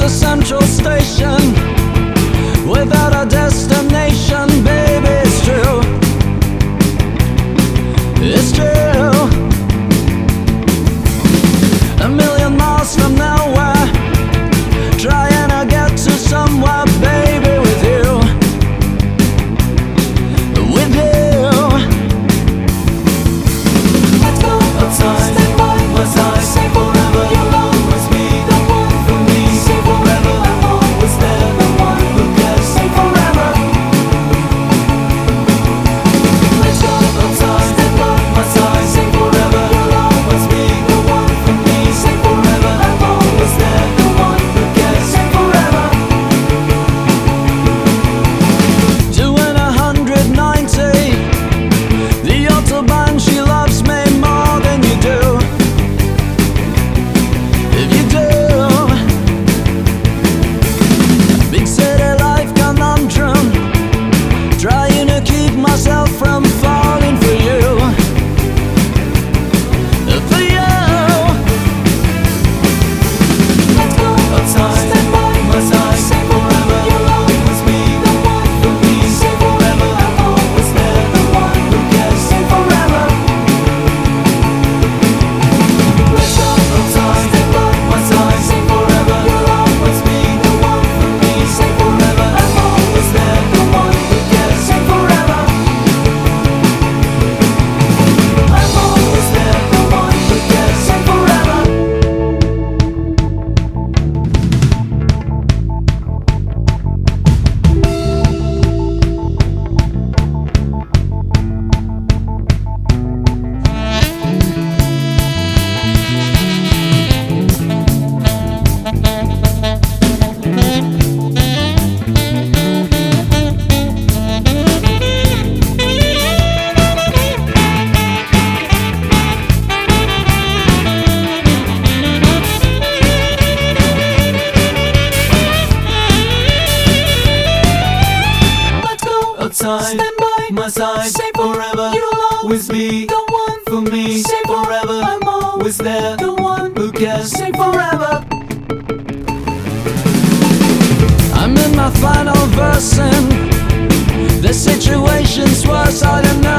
the central station without a destination, baby, it's true. It's true. A million miles from nowhere, trying to get to somewhere, baby, with you. With you. Let's go outside, stand by my side, say forever you'll always be the one for me. Say forever I'm always there, the one who cares. Say forever. Let's go outside, stand by my side, say forever you'll always be the one for me. Say forever I'm always there, the one who cares. Say forever. Doing 190, the Autobahn, she loves me more than you do. If you do, big city life conundrum, trying to keep myself from falling for you. For you. Let's go outside, stand by my side, say forever you'll always be the one for me. Say forever I'm always there, the one who cares. Say forever. Let's go outside, stand by my side, say forever you'll always be the one for me. Say forever I'm always there, the one who cares. Say forever. I'm always there, the one who cares. Say forever. Let's go outside, stand by my side, say forever you'll always be the one for me. Say forever I'm always there, the one who cares. Say forever. I'm in my final verse and the situation's worse, I don't know